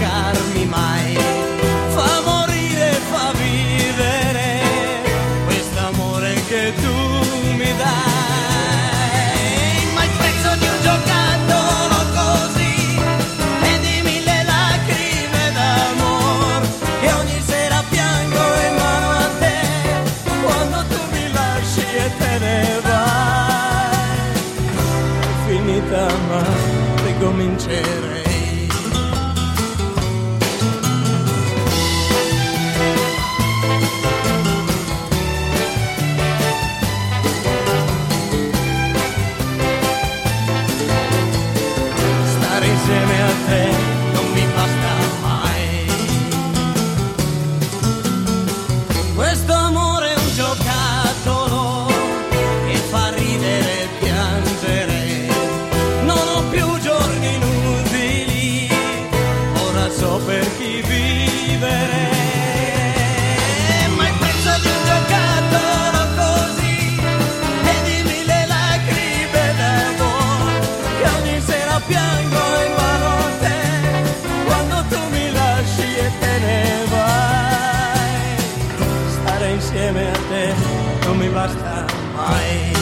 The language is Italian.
stancarmi mai, fa morire, fa vivere quest'amore che tu mi dai. Ma il prezzo di un giocattolo così è di 1000 lacrime d'amor che ogni sera piango in mano a te quando tu mi lasci e te ne vai. È finita ma ricomincerei. Insieme a te non mi basta mai. Questo amore è un giocattolo che fa ridere e piangere. Non ho più giorni inutili, ora so per chi vivere. Ma il prezzo di un giocattolo così è di 1000 lacrime d'amore che ogni sera piango insieme a te non mi basta mai.